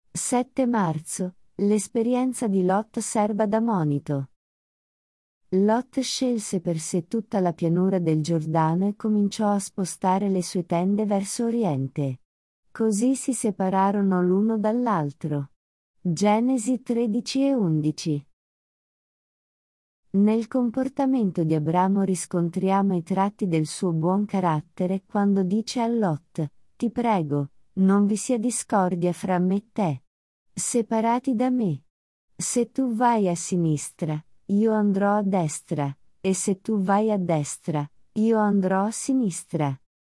7 marzo, l'esperienza di Lot serva da monito. Lot scelse per sé tutta la pianura del Giordano e cominciò a spostare le sue tende verso oriente. Così si separarono l'uno dall'altro. Genesi 13 e 11. Nel comportamento di Abramo riscontriamo i tratti del suo buon carattere quando dice a Lot: «Ti prego, non vi sia discordia fra me e te. Separati da me. Se tu vai a sinistra, io andrò a destra, e se tu vai a destra, io andrò a sinistra».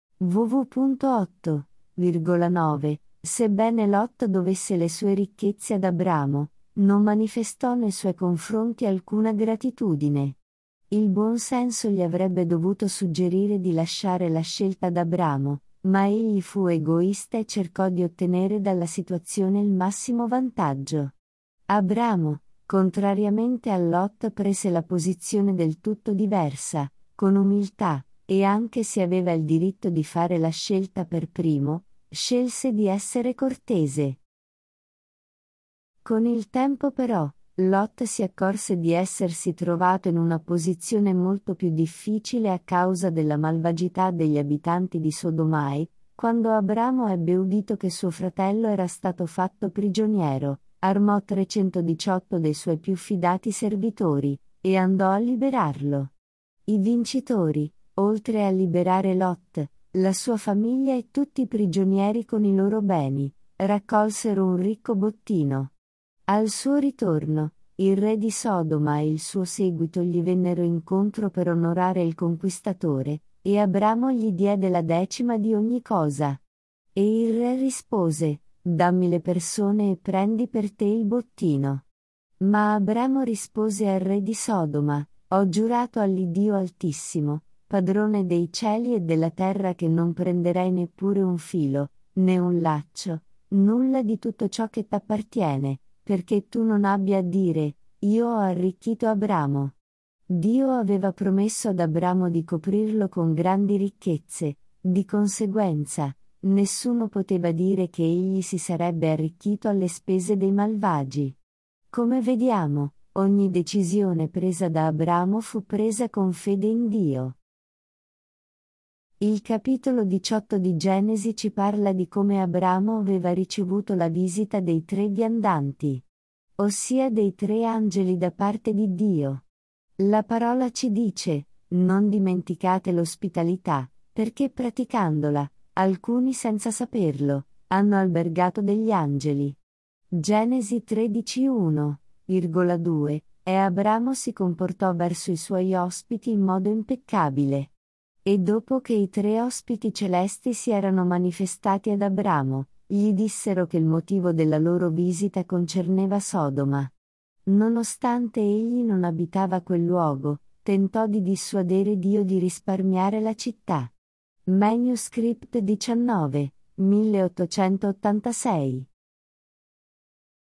wv.8,9 Sebbene Lot dovesse le sue ricchezze ad Abramo, non manifestò nei suoi confronti alcuna gratitudine. Il buon senso gli avrebbe dovuto suggerire di lasciare la scelta ad Abramo, ma egli fu egoista e cercò di ottenere dalla situazione il massimo vantaggio. Abramo, contrariamente a Lot, prese la posizione del tutto diversa, con umiltà, e anche se aveva il diritto di fare la scelta per primo, scelse di essere cortese. Con il tempo però, Lot si accorse di essersi trovato in una posizione molto più difficile a causa della malvagità degli abitanti di Sodomai, quando Abramo ebbe udito che suo fratello era stato fatto prigioniero, armò 318 dei suoi più fidati servitori, e andò a liberarlo. I vincitori, oltre a liberare Lot, la sua famiglia e tutti i prigionieri con i loro beni, raccolsero un ricco bottino. Al suo ritorno, il re di Sodoma e il suo seguito gli vennero incontro per onorare il conquistatore, e Abramo gli diede la decima di ogni cosa. E il re rispose: «Dammi le persone e prendi per te il bottino». Ma Abramo rispose al re di Sodoma: «Ho giurato all'Iddio Altissimo, padrone dei cieli e della terra, che non prenderai neppure un filo, né un laccio, nulla di tutto ciò che t'appartiene, perché tu non abbia a dire: io ho arricchito Abramo». Dio aveva promesso ad Abramo di coprirlo con grandi ricchezze, di conseguenza, nessuno poteva dire che egli si sarebbe arricchito alle spese dei malvagi. Come vediamo, ogni decisione presa da Abramo fu presa con fede in Dio. Il capitolo 18 di Genesi ci parla di come Abramo aveva ricevuto la visita dei 3 viandanti, ossia dei 3 angeli da parte di Dio. La parola ci dice: «Non dimenticate l'ospitalità, perché praticandola, alcuni senza saperlo, hanno albergato degli angeli». Genesi 13:1,2 E Abramo si comportò verso i suoi ospiti in modo impeccabile. E dopo che i 3 ospiti celesti si erano manifestati ad Abramo, gli dissero che il motivo della loro visita concerneva Sodoma. Nonostante egli non abitava quel luogo, tentò di dissuadere Dio di risparmiare la città. Manuscript 19, 1886.